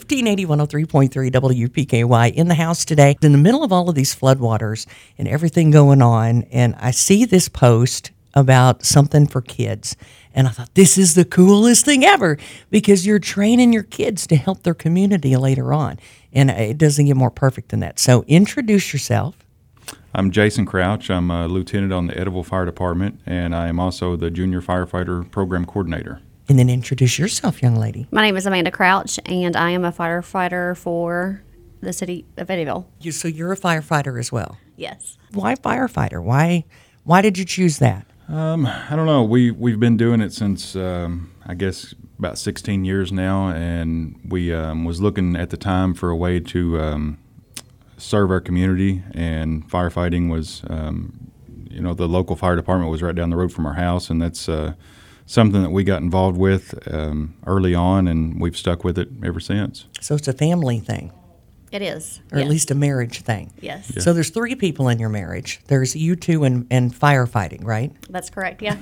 1580 103.3 WPKY in the house today, in the middle of all of these floodwaters and everything going on. And I see this post about something for kids. And I thought, this is the coolest thing ever because you're training your kids to help their community later on. And it doesn't get more perfect than that. So introduce yourself. I'm Jason Crouch. I'm a lieutenant on the Eddyville Fire Department, and I am also the Junior Firefighter Program Coordinator. And then introduce yourself, young lady. My name is Amanda Crouch, and I am a firefighter for the city of Eddyville. So you're a firefighter as well? Yes. Why firefighter? Why did you choose that? I don't know. We've been doing it since, I guess, about 16 years now, and we was looking at the time for a way to serve our community, and firefighting was, the local fire department was right down the road from our house, and that's something that we got involved with early on, and we've stuck with it ever since. So it's a family thing. It is. Or at least a marriage thing. Yes. Yeah. So there's 3 people in your marriage. There's you two and firefighting, right? That's correct, yeah.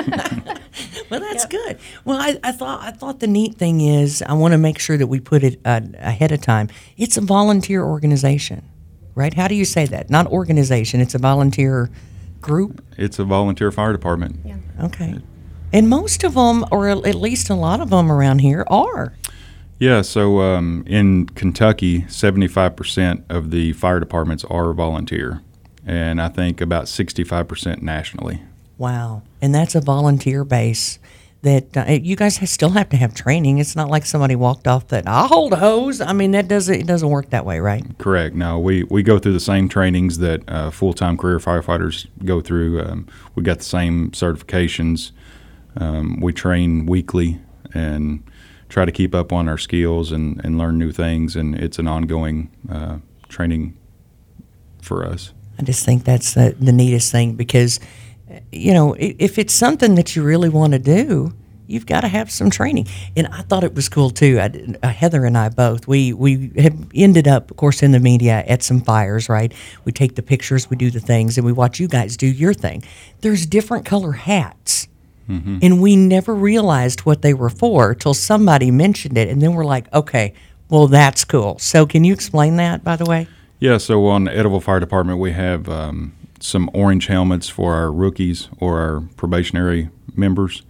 Well, that's good. Well, I thought the neat thing is I want to make sure that we put it ahead of time. It's a volunteer organization, right? How do you say that? Not organization. It's a volunteer group? It's a volunteer fire department. Yeah. Okay. And most of them, or at least a lot of them around here, are. Yeah, so in Kentucky, 75% of the fire departments are volunteer, and I think about 65% nationally. Wow. And that's a volunteer base that you guys still have to have training. It's not like somebody walked off that, I'll hold a hose. I mean, it doesn't work that way, right? Correct. No, we go through the same trainings that full-time career firefighters go through. We got the same certifications. We train weekly and try to keep up on our skills and learn new things, and it's an ongoing training for us. I just think that's the neatest thing because, if it's something that you really want to do, you've got to have some training. And I thought it was cool, too. Heather and I both, we have ended up, of course, in the media at some fires, right? We take the pictures, we do the things, and we watch you guys do your thing. There's different color hats. Mm-hmm. And we never realized what they were for till somebody mentioned it. And then we're like, okay, well, that's cool. So can you explain that, by the way? Yeah, so on the Eddyville Fire Department, we have some orange helmets for our rookies or our probationary members.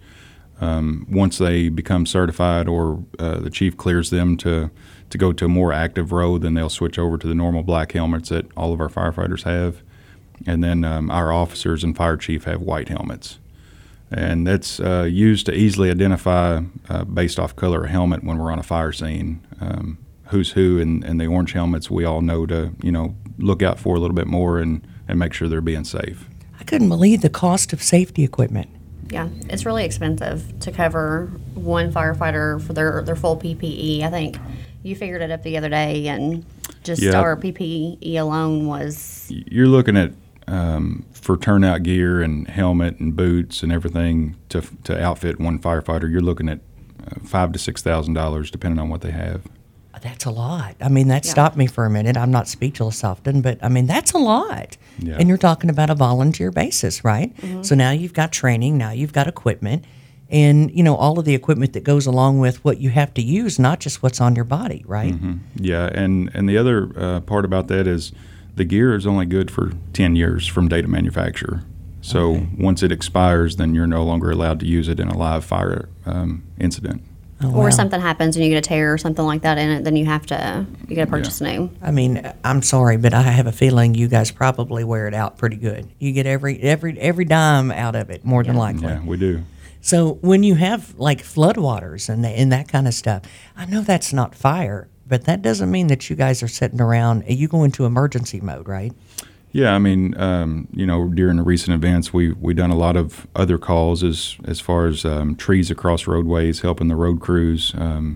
Once they become certified or the chief clears them to go to a more active role, then they'll switch over to the normal black helmets that all of our firefighters have. And then our officers and fire chief have white helmets. And that's used to easily identify, based off color of helmet, when we're on a fire scene, who's who. And the orange helmets we all know to, look out for a little bit more and make sure they're being safe. I couldn't believe the cost of safety equipment. Yeah, it's really expensive to cover one firefighter for their full PPE. I think you figured it up the other day, and just our PPE alone was... You're looking at... for turnout gear and helmet and boots and everything to outfit one firefighter, you're looking at $5,000 to $6,000 depending on what they have. That's a lot. I mean, that stopped me for a minute. I'm not speechless often, but I mean, that's a lot. Yeah. And you're talking about a volunteer basis, right? Mm-hmm. So now you've got training, now you've got equipment, and all of the equipment that goes along with what you have to use, not just what's on your body, right? Mm-hmm. Yeah, and the other part about that is the gear is only good for 10 years from date of manufacture. So once it expires, then you're no longer allowed to use it in a live fire incident. Or something happens and you get a tear or something like that in it, then you got to purchase new. I mean, I'm sorry, but I have a feeling you guys probably wear it out pretty good. You get every dime out of it, more than likely. Yeah, we do. So when you have like floodwaters and that kind of stuff, I know that's not fire, but that doesn't mean that you guys are sitting around. You go into emergency mode, right? Yeah, I mean, during the recent events, we done a lot of other calls as far as trees across roadways, helping the road crews,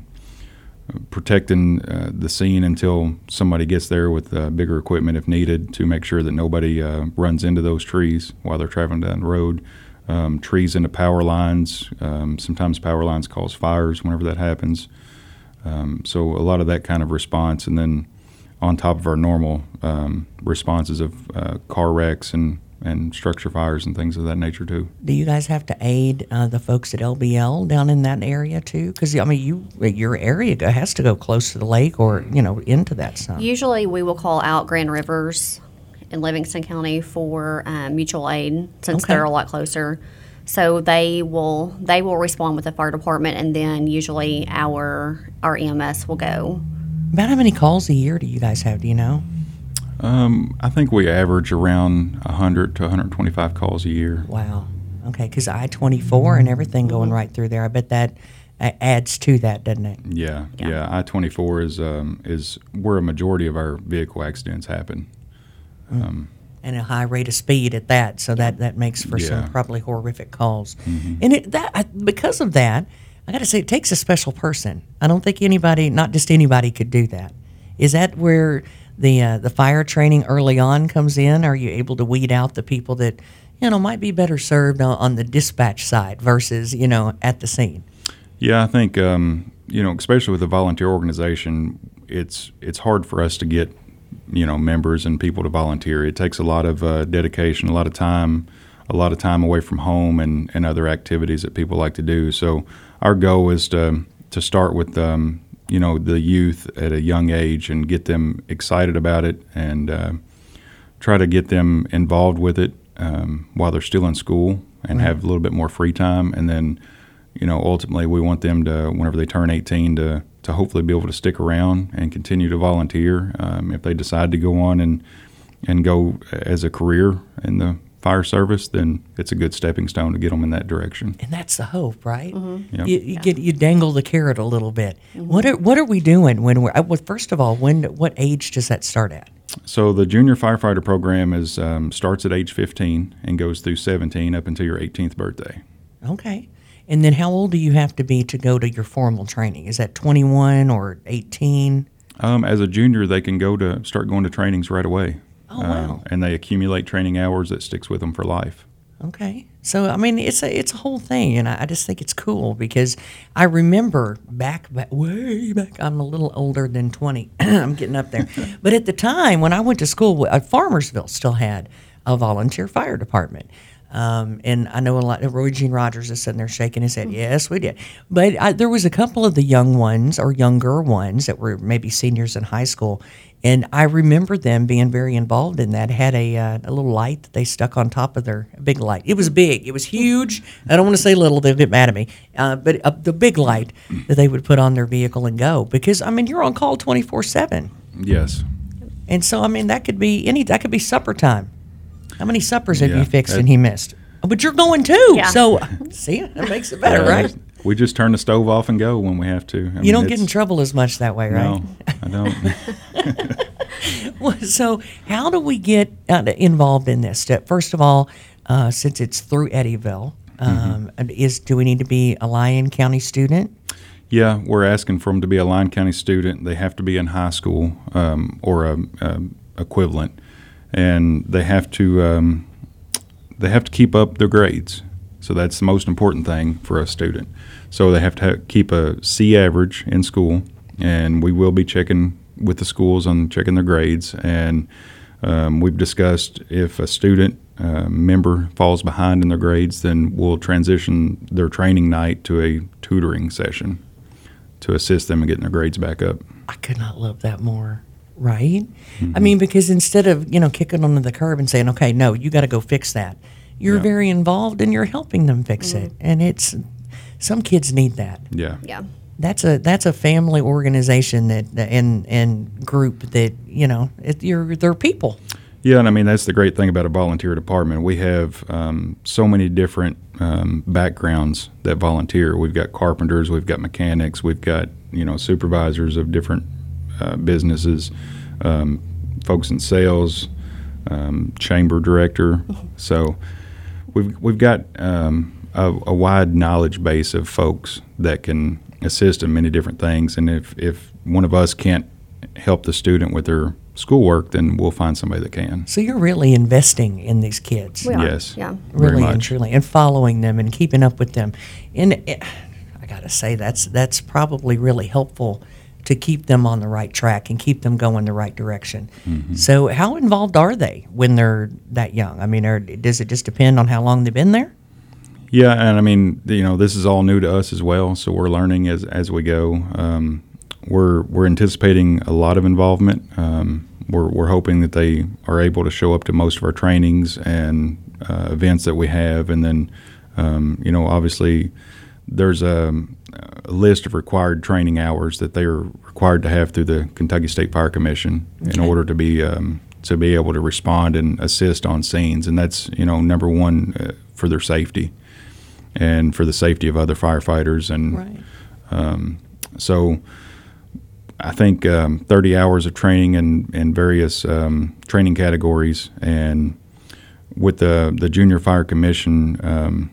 protecting the scene until somebody gets there with bigger equipment if needed to make sure that nobody runs into those trees while they're traveling down the road. Trees into power lines. Sometimes power lines cause fires whenever that happens. So a lot of that kind of response, and then on top of our normal responses of car wrecks and and structure fires and things of that nature too. Do you guys have to aid the folks at LBL down in that area too? Because I mean, your area has to go close to the lake or into that some. Usually we will call out Grand Rivers in Livingston County for mutual aid since Okay. they're a lot closer. So they will respond with the fire department, and then usually our EMS will go. About how many calls a year do you guys have? Do you know? I think we average around 100 to 125 calls a year. Wow. Okay, because I-24 and everything going right through there. I bet that adds to that, doesn't it? Yeah. Yeah. I-24 is where a majority of our vehicle accidents happen. And a high rate of speed at that, so that makes for some Yeah. probably horrific calls. And because of that, I got to say, it takes a special person. I don't think anybody, not just anybody, could do that. Is that where the fire training early on comes in? Are you able to weed out the people that might be better served on the dispatch side versus at the scene? Yeah, I think especially with a volunteer organization, it's hard for us to get members and people to volunteer. It takes a lot of dedication, a lot of time away from home and other activities that people like to do. So our goal is to start with the youth at a young age and get them excited about it and try to get them involved with it while they're still in school and have a little bit more free time. And then ultimately we want them to, whenever they turn 18, to hopefully be able to stick around and continue to volunteer. If they decide to go on and go as a career in the fire service, then it's a good stepping stone to get them in that direction. And that's the hope, right? Yep. You dangle the carrot a little bit. What are we doing when we're? Well, first of all, what age does that start at? So the junior firefighter program starts at age 15 and goes through 17 up until your 18th birthday. Okay. And then how old do you have to be to go to your formal training? Is that 21 or 18? As a junior, they can start going to trainings right away. Oh, wow. And they accumulate training hours that sticks with them for life. Okay. So, I mean, it's a whole thing, and I just think it's cool because I remember way back, I'm a little older than 20. I'm getting up there. But at the time, when I went to school, Farmersville still had a volunteer fire department. And I know a lot. Roy Gene Rogers is sitting there shaking his head. Yes, we did. But there was a couple of the young ones or younger ones that were maybe seniors in high school, and I remember them being very involved in that. Had a little light that they stuck on top of their big light. It was big. It was huge. I don't want to say little; they'll get mad at me. But the big light that they would put on their vehicle and go, because I mean you're on call 24/7. Yes. And so I mean that could be supper time. How many suppers have Yeah, you fixed and he missed? Oh, but you're going too. Yeah. So, see, that makes it better, right? We just turn the stove off and go when we have to. You don't get in trouble as much that way, right? No, I don't. Well, so, how do we get involved in this? First of all, since it's through Eddyville, do we need to be a Lyon County student? Yeah, we're asking for them to be a Lyon County student. They have to be in high school or a equivalent, and they have to keep up their grades. So that's the most important thing for a student. So they have to keep a C average in school, and we will be checking with the schools on checking their grades. And we've discussed if a student member falls behind in their grades, then we'll transition their training night to a tutoring session to assist them in getting their grades back up. I could not love that more. Right? I mean, because instead of, kicking them to the curb and saying, okay, no, you got to go fix that, you're Yeah. very involved and you're helping them fix it. And some kids need that. Yeah. Yeah. That's a family organization and group that, they're people. Yeah, and I mean, that's the great thing about a volunteer department. We have so many different backgrounds that volunteer. We've got carpenters, we've got mechanics, we've got, supervisors of different businesses, folks in sales, chamber director. So we've got a wide knowledge base of folks that can assist in many different things. And if one of us can't help the student with their schoolwork, then we'll find somebody that can. So you're really investing in these kids. We are. Yes. Yeah. Very Really and much. truly, and following them and keeping up with them. And I got to say, that's probably really helpful to keep them on the right track and keep them going the right direction. Mm-hmm. So how involved are they when they're that young? I mean, does it just depend on how long they've been there? Yeah, and I mean, this is all new to us as well, so we're learning as we go. We're anticipating a lot of involvement. We're hoping that they are able to show up to most of our trainings and events that we have, and then obviously there's a list of required training hours that they are required to have through the Kentucky State Fire Commission in order to be able to respond and assist on scenes, and that's number one for their safety and for the safety of other firefighters, and Right. so I think 30 hours of training in various training categories, and with the Junior Fire Commission,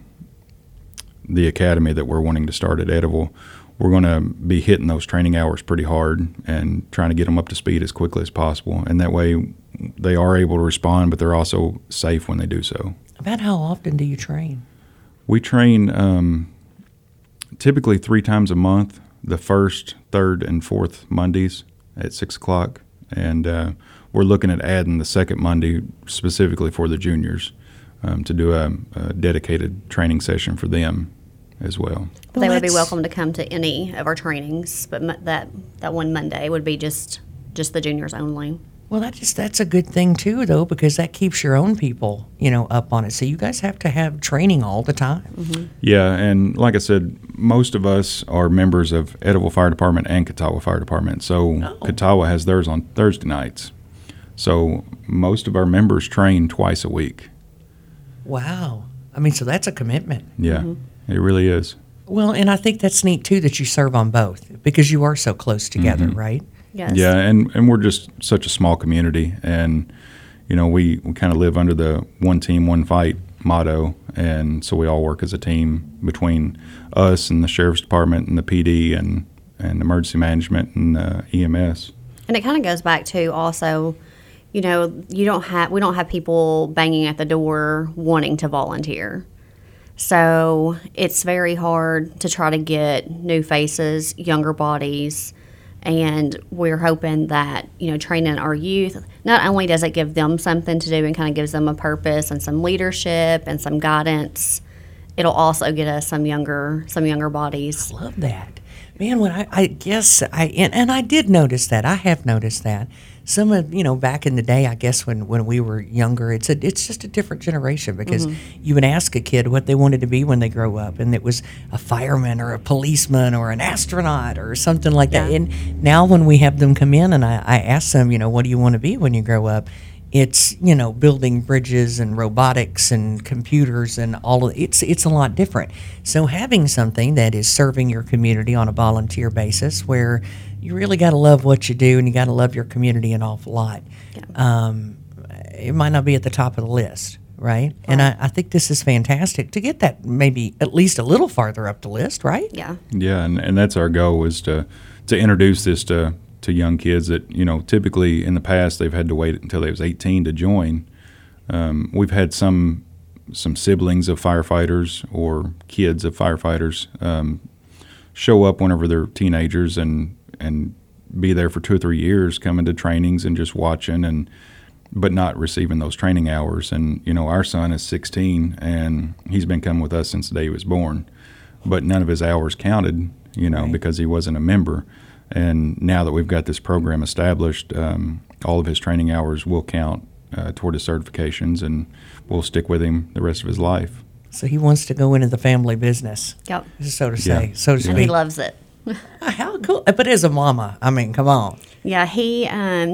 the academy that we're wanting to start at Edible, we're going to be hitting those training hours pretty hard and trying to get them up to speed as quickly as possible. And that way they are able to respond, but they're also safe when they do so. About how often do you train? We train typically 3 times a month, the first, third, and fourth Mondays at 6 o'clock. And we're looking at adding the second Monday specifically for the juniors to do a dedicated training session for them as well. They would be that's- welcome to come to any of our trainings, but that one Monday would be just the juniors only. Well, that's a good thing too, though, because that keeps your own people, up on it. So you guys have to have training all the time. Mm-hmm. Yeah, and like I said, most of us are members of Edible Fire Department and Catawba Fire Department. So Catawba has theirs on Thursday nights. So most of our members train twice a week. Wow. I mean, so that's a commitment. Yeah, it really is. Well, and I think that's neat too that you serve on both because you are so close together, right? Yes. Yeah, and we're just such a small community, and we kind of live under the one team, one fight motto, and so we all work as a team between us and the Sheriff's Department and the PD and emergency management and EMS. And it kind of goes back to also, we don't have people banging at the door wanting to volunteer. So it's very hard to try to get new faces, younger bodies, and we're hoping that, training our youth, not only does it give them something to do and kind of gives them a purpose and some leadership and some guidance, it'll also get us some younger bodies. Love that. Man, when I guess and I did notice that. I have noticed that. Some of, back in the day, I guess when we were younger, it's just a different generation because you would ask a kid what they wanted to be when they grow up, and it was a fireman or a policeman or an astronaut or something like that. Yeah. And now when we have them come in and I ask them, what do you want to be when you grow up? It's, building bridges and robotics and computers and all of it's a lot different. So having something that is serving your community on a volunteer basis where you really got to love what you do and you got to love your community an awful lot. Yeah. It might not be at the top of the list, right? And I think this is fantastic to get that maybe at least a little farther up the list, right? Yeah. Yeah, and that's our goal, is to introduce this to young kids that, typically in the past they've had to wait until they was 18 to join. We've had some siblings of firefighters or kids of firefighters show up whenever they're teenagers and be there for 2 or 3 years, coming to trainings and just watching but not receiving those training hours. And, our son is 16 and he's been coming with us since the day he was born, but none of his hours counted, Right. because he wasn't a member. And now that we've got this program established, all of his training hours will count toward his certifications, and we'll stick with him the rest of his life. So he wants to go into the family business, Yep. so to say, Yeah. so to And he speak. loves it. How cool. But as a mama, I mean, come on. Yeah, he,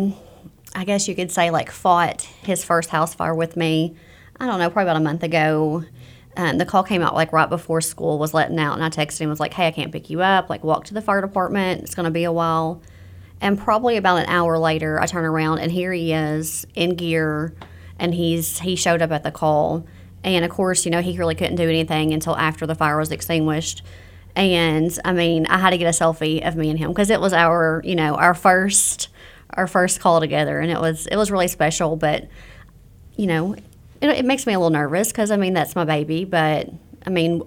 I guess you could say, fought his first house fire with me, I don't know, probably about a month ago. The call came out, right before school was letting out, and I texted him, was like, hey, I can't pick you up. Walk to the fire department. It's going to be a while. And probably about an hour later, I turn around, and here he is in gear, and he showed up at the call. And, of course, he really couldn't do anything until after the fire was extinguished. And, I mean, I had to get a selfie of me and him because it was our first call together, and it was really special. But, it makes me a little nervous because, I mean, that's my baby. But, I mean,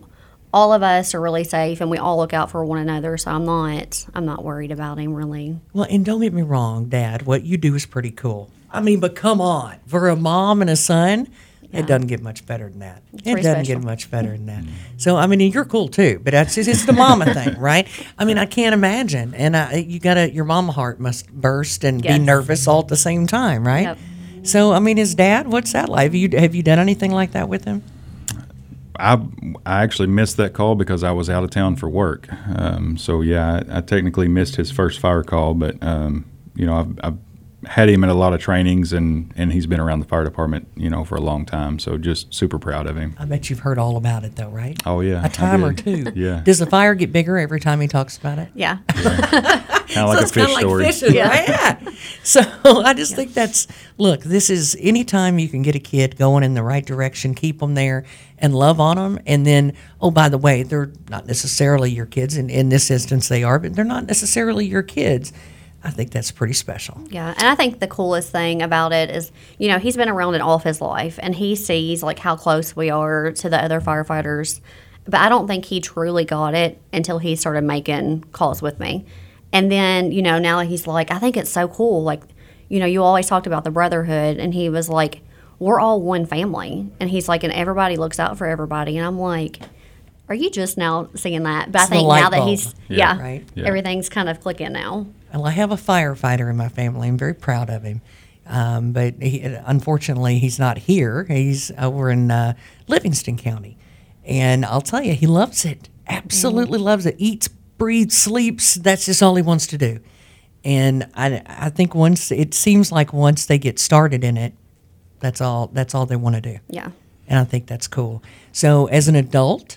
all of us are really safe, and we all look out for one another. So I'm not worried about him really. Well, and don't get me wrong, Dad, what you do is pretty cool. I mean, but come on, for a mom and a son, it doesn't get much better than that. It pretty doesn't special. get much better than that. So, I mean, and you're cool too, but it's the mama thing, right? I mean, I can't imagine. And your mama heart must burst and be Yes. nervous all at the same time, right? Yep. So, I mean, his dad, what's that like? Have you done anything like that with him? I actually missed that call because I was out of town for work. So yeah, I technically missed his first fire call, but you know, I've had him in a lot of trainings, and he's been around the fire department, you know, for a long time. So just super proud of him. I bet you've heard all about it, though, right? Oh yeah, A time I or did. two. Yeah, Does the fire get bigger every time he talks about it? Yeah. kind of like a it's kinda fish story. fishing, right? Yeah. So I just think this is anytime you can get a kid going in the right direction, keep them there and love on them. And then, oh, by the way, they're not necessarily your kids. And in this instance, they are, but they're not necessarily your kids. I think that's pretty special. Yeah, and I think the coolest thing about it is, you know, he's been around it all of his life, and he sees like how close we are to the other firefighters. But I don't think he truly got it until he started making calls with me. And then, you know, now he's like, I think it's so cool. Like, you know, you always talked about the brotherhood, and he was like, we're all one family. And he's like, and everybody looks out for everybody. And I'm like, are you just now seeing that? But It's I the think light now that bulb. he's, Yeah. Right. Yeah. everything's kind of clicking now. Well, I have a firefighter in my family. I'm very proud of him. But unfortunately, he's not here. He's over in Livingston County. And I'll tell you, he loves it. Absolutely loves it. Eats, breathes, sleeps. That's just all he wants to do. And I think once they get started in it, that's all they want to do. Yeah. And I think that's cool. So as an adult,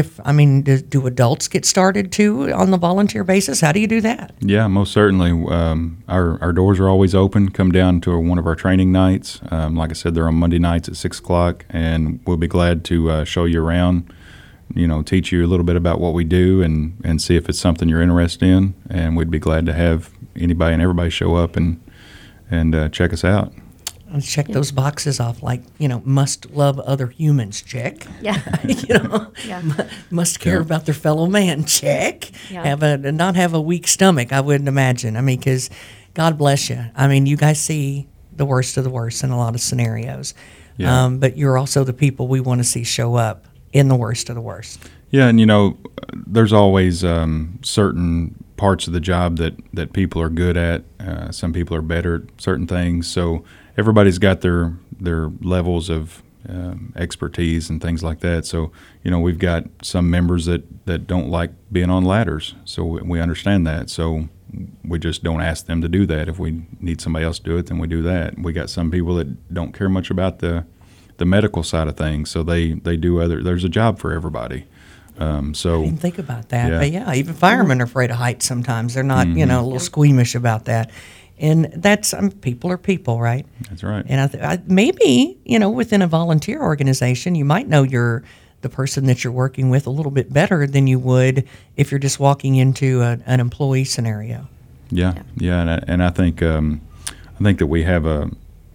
do adults get started too on the volunteer basis? How do you do that? Yeah, most certainly. Our doors are always open. Come down to one of our training nights. Like I said, they're on Monday nights at 6 o'clock, and we'll be glad to show you around, you know, teach you a little bit about what we do and see if it's something you're interested in. And we'd be glad to have anybody and everybody show up and check us out. Let's check those boxes off, like, you know, must love other humans, check. Yeah. You know, Yeah. must care about their fellow man, check. Yeah. Not have a weak stomach, I wouldn't imagine. I mean, because God bless you. I mean, you guys see the worst of the worst in a lot of scenarios. Yeah. But you're also the people we want to see show up in the worst of the worst. Yeah, and you know, there's always certain parts of the job that people are good at. Some people are better at certain things. So everybody's got their levels of expertise and things like that. So, you know, we've got some members that don't like being on ladders. So we understand that. So we just don't ask them to do that. If we need somebody else to do it, then we do that. We got some people that don't care much about the medical side of things. So they do there's a job for everybody. I didn't think about that. Yeah. But yeah, even firemen are afraid of heights sometimes. They're not, you know, a little squeamish about that. And that's, people are people, right? That's right. And maybe, you know, within a volunteer organization, you might know the person that you're working with a little bit better than you would if you're just walking into an employee scenario. Yeah. And I think that we have a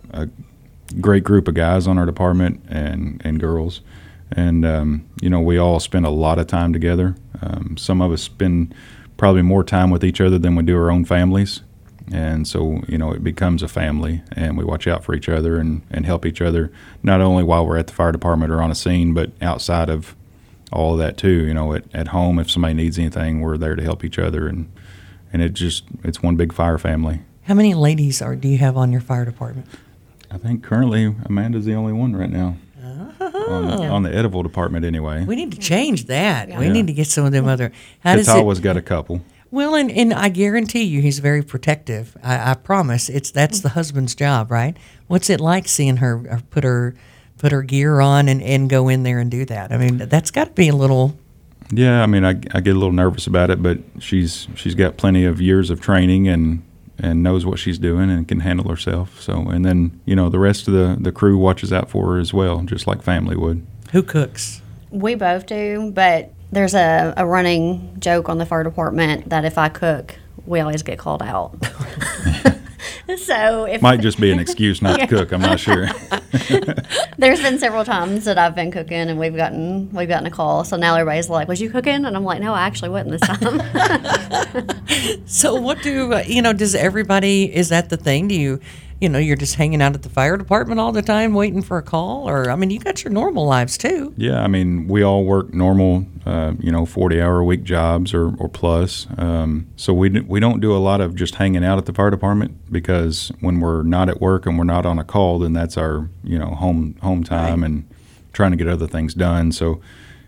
great group of guys on our department and girls. And, you know, we all spend a lot of time together. Some of us spend probably more time with each other than we do our own families. And so, you know, it becomes a family, and we watch out for each other and help each other, not only while we're at the fire department or on a scene, but outside of all of that too. You know, at home, if somebody needs anything, we're there to help each other. And it's one big fire family. How many ladies do you have on your fire department? I think currently Amanda's the only one right now. On the edible department anyway. We need to change that. We Yeah. need to get some of them other. How does it? Catawba's got a couple. Well, and I guarantee you, he's very protective. I promise. That's the husband's job, right? What's it like seeing her put her gear on and go in there and do that? I mean, that's got to be a little. Yeah, I mean, I get a little nervous about it, but she's got plenty of years of training and knows what she's doing and can handle herself. So, and then, you know, the rest of the crew watches out for her as well, just like family would. Who cooks? We both do, but there's a running joke on the fire department that if I cook, we always get called out. So if Might just be an excuse not to cook. I'm not sure. there's been several times that I've been cooking and we've gotten a call. So now everybody's like, "Was you cooking?" And I'm like, "No, I actually wasn't this time." So what do does everybody, is that the thing? Do you're just hanging out at the fire department all the time waiting for a call? Or, I mean, you got your normal lives too. Yeah, I mean, we all work normal, 40-hour-a-week jobs or plus. So we don't do a lot of just hanging out at the fire department, because when we're not at work and we're not on a call, then that's our, home time, Right. and trying to get other things done. So,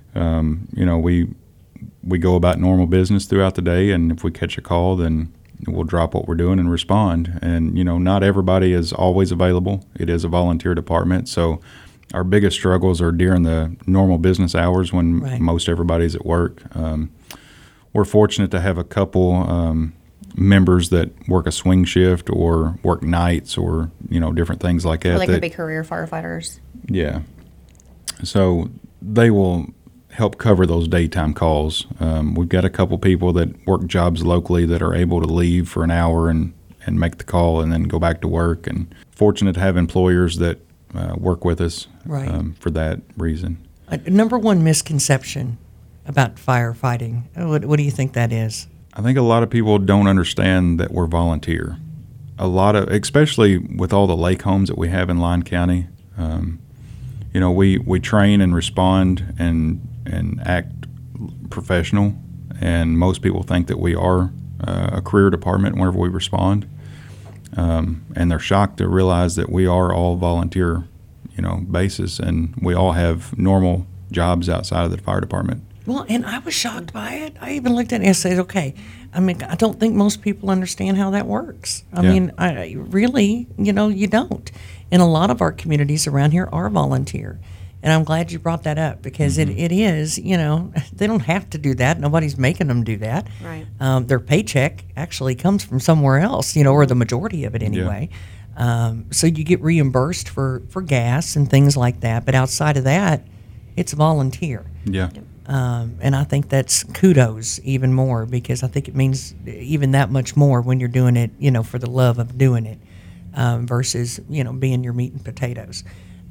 we go about normal business throughout the day, and if we catch a call, then we'll drop what we're doing and respond. And, not everybody is always available. It is a volunteer department. So our biggest struggles are during the normal business hours when Right. most everybody's at work. We're fortunate to have a couple members that work a swing shift or work nights or, different things like that. Or they that- could be career firefighters. yeah. So they will help cover those daytime calls. We've got a couple people that work jobs locally that are able to leave for an hour and make the call and then go back to work. And fortunate to have employers that work with us Right. for that reason. Number one misconception about firefighting, what do you think that is? I think a lot of people don't understand that we're volunteer. Especially with all the lake homes that we have in Lyon County, we train and respond and act professional, and most people think that we are a career department whenever we respond, and they're shocked to realize that we are all volunteer, basis, and we all have normal jobs outside of the fire department. Well, and I was shocked by it. I even looked at it and said, okay, I mean, I don't think most people understand how that works. I Yeah. mean, I really, you don't. And a lot of our communities around here are volunteer. And I'm glad you brought that up, because it is, they don't have to do that. Nobody's making them do that. Right. Their paycheck actually comes from somewhere else, or the majority of it anyway. So you get reimbursed for gas and things like that. But outside of that, it's volunteer. Yeah. And I think that's kudos even more, because I think it means even that much more when you're doing it, for the love of doing it, versus, being your meat and potatoes.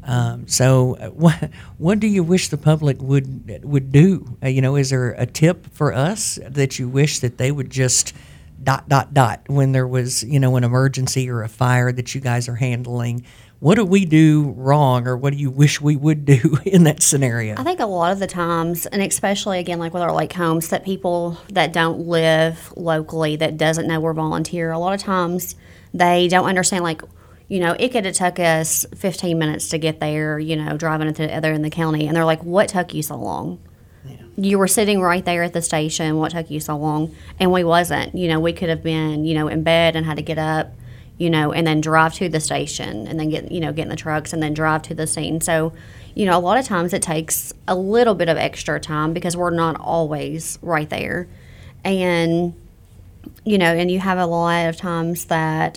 So what do you wish the public would do? Is there a tip for us that you wish that they would just ... when there was, an emergency or a fire that you guys are handling? What do we do wrong, or what do you wish we would do in that scenario? I think a lot of the times, and especially again, like with our lake homes, that people that don't live locally, that doesn't know we're volunteer, a lot of times they don't understand, like, it could have took us 15 minutes to get there, driving to the other in the county. And they're like, what took you so long? Yeah. You were sitting right there at the station. What took you so long? And we wasn't. We could have been, in bed and had to get up, and then drive to the station and then get in the trucks and then drive to the scene. So, a lot of times it takes a little bit of extra time because we're not always right there. And, and you have a lot of times that,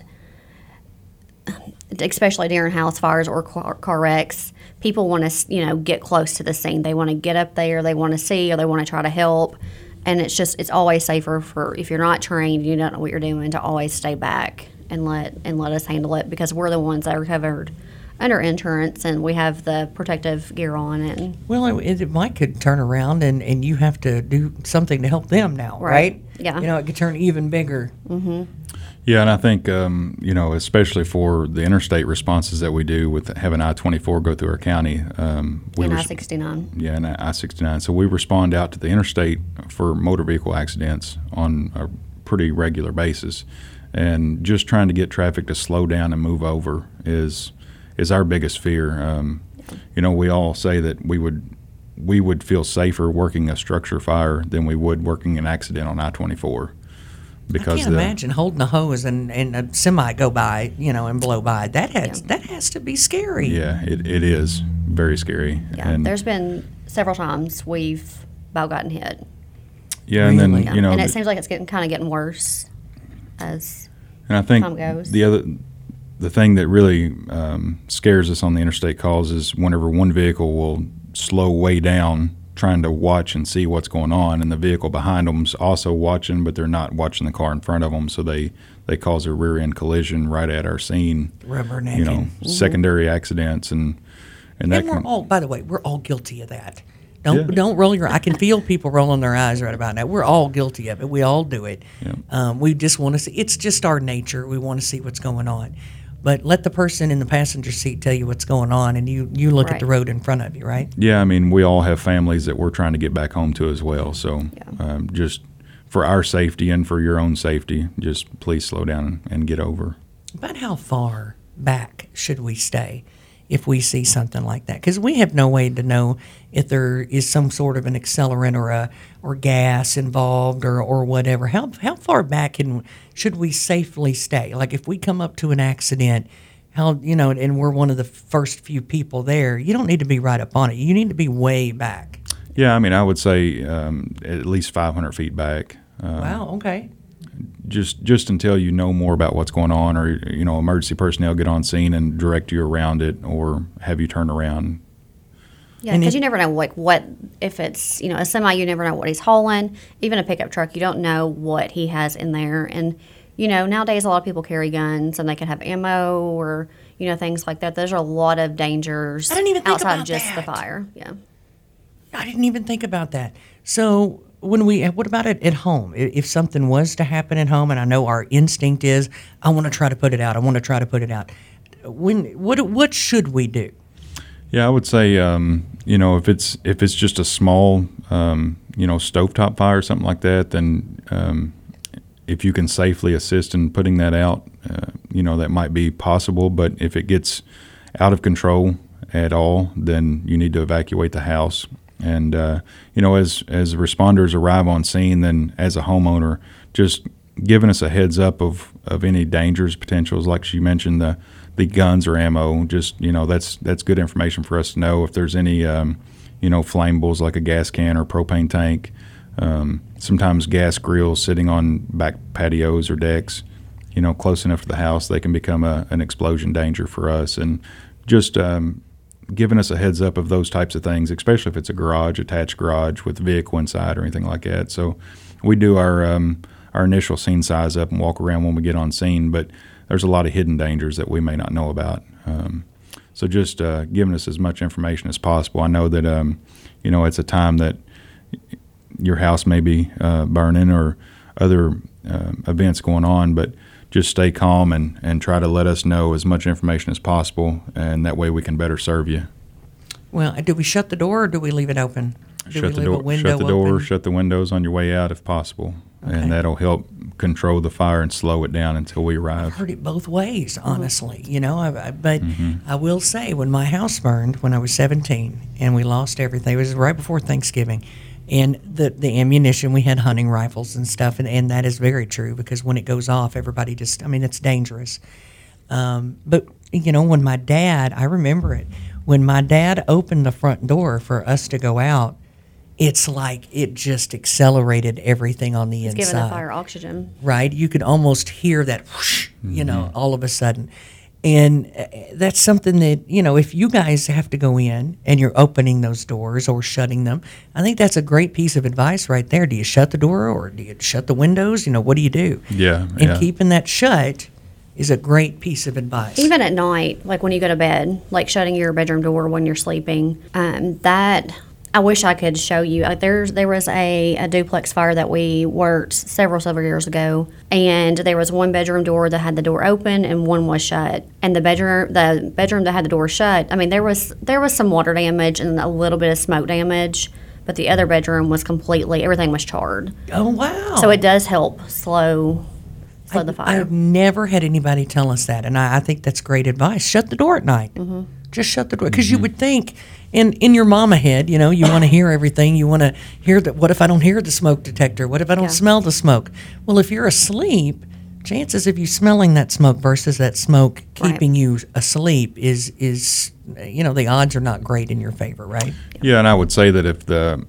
especially during house fires or car wrecks, people want to, get close to the scene. They want to get up there, they want to see, or they want to try to help. And it's always safer for, if you're not trained, you don't know what you're doing, to always stay back and let us handle it, because we're the ones that are covered under insurance and we have the protective gear on. And Well, it might could turn around and you have to do something to help them now, right? Yeah. It could turn even bigger. Yeah, and I think, especially for the interstate responses that we do with having I-24 go through our county. and I-69. Yeah, and I-69. So we respond out to the interstate for motor vehicle accidents on a pretty regular basis. And just trying to get traffic to slow down and move over is our biggest fear. We all say that we would feel safer working a structure fire than we would working an accident on I-24. I can't imagine holding a hose and a semi go by, and blow by. That has to be scary. Yeah, it is very scary. Yeah, And, there's been several times we've about gotten hit. yeah, and then Really? And it seems like it's getting worse as and I think time goes. the thing that really scares us on the interstate calls is whenever one vehicle will slow way down trying to watch and see what's going on, and the vehicle behind them's also watching, but they're not watching the car in front of them, so they cause a rear end collision right at our scene. Rubbernecking. You know, secondary accidents and that And we're can. all, by the way, we're all guilty of that. Yeah. Don't roll your. I can feel people rolling their eyes right about now. We're all guilty of it. We all do it. Yeah. We just want to see. It's just our nature. We want to see what's going on. But let the person in the passenger seat tell you what's going on, and you look at the road in front of you, right? Yeah, I mean, we all have families that we're trying to get back home to as well. So just for our safety and for your own safety, just please slow down and get over. About how far back should we stay if we see something like that? Because we have no way to know if there is some sort of an accelerant or gas involved or whatever. How far back should we safely stay? Like if we come up to an accident, and we're one of the first few people there, you don't need to be right up on it. You need to be way back. Yeah, I mean, I would say at least 500 feet back. Wow. Okay. Just until you know more about what's going on, or emergency personnel get on scene and direct you around it, or have you turn around. Yeah, because you never know what if it's a semi, you never know what he's hauling. Even a pickup truck, you don't know what he has in there. And nowadays a lot of people carry guns, and they can have ammo or things like that. There's a lot of dangers I didn't even think outside about of just that. the fire. Yeah, I didn't even think about that. So what about it at home? If something was to happen at home, and I know our instinct is, I want to try to put it out. What should we do? Yeah, I would say, if it's just a small, stovetop fire or something like that, then if you can safely assist in putting that out, that might be possible. But if it gets out of control at all, then you need to evacuate the house. And, as responders arrive on scene, then as a homeowner, just giving us a heads up of any dangers, potentials, like she mentioned, the guns or ammo, just, that's good information for us to know. If there's any, flammables like a gas can or propane tank, sometimes gas grills sitting on back patios or decks, close enough to the house, they can become an explosion danger for us. And just giving us a heads up of those types of things, especially if it's a attached garage with a vehicle inside or anything like that. So we do our initial scene size up and walk around when we get on scene, but there's a lot of hidden dangers that we may not know about. So just giving us as much information as possible. I know that, it's a time that your house may be burning or other events going on, but just stay calm and try to let us know as much information as possible, and that way we can better serve you. Well, do we shut the door or do we leave it open? Shut the door, shut the windows on your way out if possible, and that'll help control the fire and slow it down until we arrive. I've heard it both ways, honestly. But I will say, when my house burned when I was 17 and we lost everything, it was right before Thanksgiving. And the ammunition, we had hunting rifles and stuff, and that is very true, because when it goes off, everybody it's dangerous. But, when my dad, I remember it, when my dad opened the front door for us to go out, it's like it just accelerated everything on the inside. giving the fire oxygen. Right? You could almost hear that whoosh, all of a sudden. And that's something that, if you guys have to go in and you're opening those doors or shutting them, I think that's a great piece of advice right there. Do you shut the door or do you shut the windows? What do you do? Yeah. And keeping that shut is a great piece of advice. Even at night, like when you go to bed, like shutting your bedroom door when you're sleeping, that I wish I could show you. Like there was a duplex fire that we worked several years ago, and there was one bedroom door that had the door open and one was shut. And the bedroom that had the door shut, there was some water damage and a little bit of smoke damage, but the other bedroom was everything was charred. Oh, wow. So it does help slow the fire. I've never had anybody tell us that, and I think that's great advice. Shut the door at night. Mm-hmm. Just shut the door, because you would think, in your mama head, you want to hear everything. You want to hear that. What if I don't hear the smoke detector? What if I don't smell the smoke? Well, if you're asleep, chances of you smelling that smoke versus that smoke keeping you asleep is the odds are not great in your favor, right? Yeah, and I would say that if the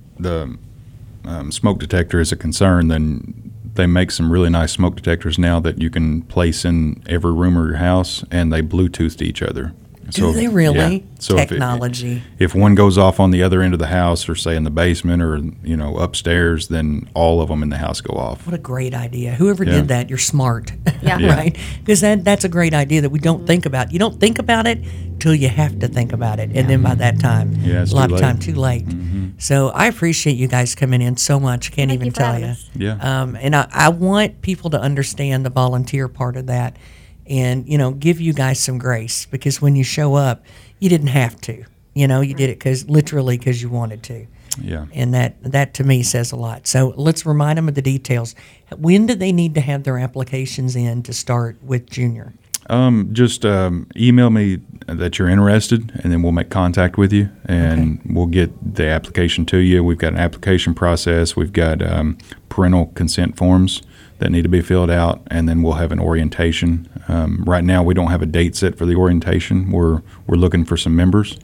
smoke detector is a concern, then they make some really nice smoke detectors now that you can place in every room of your house, and they Bluetooth to each other. Do they really? Yeah. So Technology. if one goes off on the other end of the house, or say in the basement, or upstairs, then all of them in the house go off. What a great idea. Whoever Yeah. did that, you're smart. Yeah. Yeah. Right? Because that's a great idea that we don't think about. You don't think about it till you have to think about it. And then by that time, Yeah, it's a lot too of late. time too late. So I appreciate you guys coming in so much. Can't Thank even you for tell having you. us. Yeah. And I want people to understand the volunteer part of that and, give you guys some grace because when you show up, you didn't have to. You did it literally because you wanted to. Yeah. And that to me says a lot. So let's remind them of the details. When do they need to have their applications in to start with Junior? Just email me that you're interested, and then we'll make contact with you, and we'll get the application to you. We've got an application process. We've got parental consent forms that need to be filled out, and then we'll have an orientation. Right now, we don't have a date set for the orientation. We're looking for some members.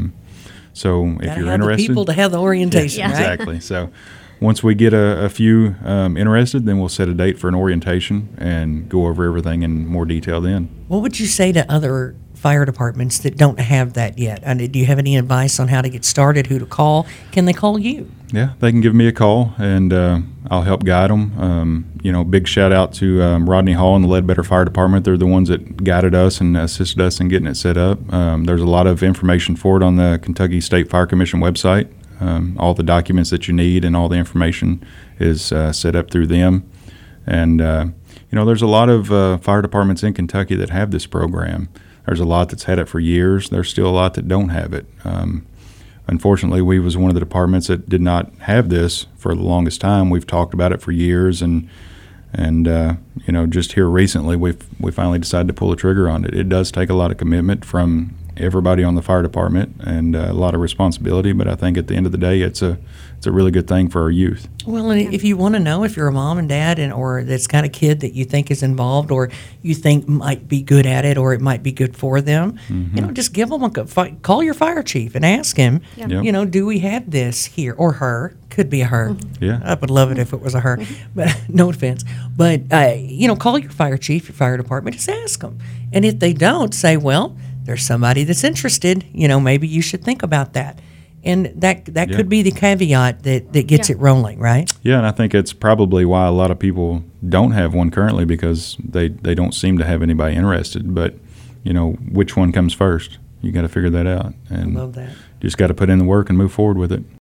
So if Gotta you're have the interested, people to have the orientation, Yeah. right? exactly. So once we get a few interested, then we'll set a date for an orientation and go over everything in more detail then. What would you say to other fire departments that don't have that yet? Do you have any advice on how to get started, who to call? Can they call you? Yeah, they can give me a call, and I'll help guide them. Big shout out to Rodney Hall and the Ledbetter Fire Department. They're the ones that guided us and assisted us in getting it set up. There's a lot of information for it on the Kentucky State Fire Commission website. All the documents that you need and all the information is set up through them. And, there's a lot of fire departments in Kentucky that have this program. There's a lot that's had it for years. There's still a lot that don't have it. Unfortunately, we was one of the departments that did not have this for the longest time. We've talked about it for years, and just here recently, we finally decided to pull the trigger on it. It does take a lot of commitment from everybody on the fire department and a lot of responsibility, but I think at the end of the day, it's a really good thing for our youth. Well, and if you want to know if you're a mom and dad or that's got a kid that you think is involved or you think might be good at it or it might be good for them, just give them call your fire chief and ask him, Yep. do we have this here or her? Could be a her. Yeah. I would love it if it was a her, but no offense. But, call your fire chief, your fire department, just ask them. And if they don't, say, well, there's somebody that's interested, maybe you should think about that. And that could be the caveat that gets it rolling, right? Yeah, and I think it's probably why a lot of people don't have one currently because they don't seem to have anybody interested. But, which one comes first? You got to figure that out. And Love that. just got to put in the work and move forward with it.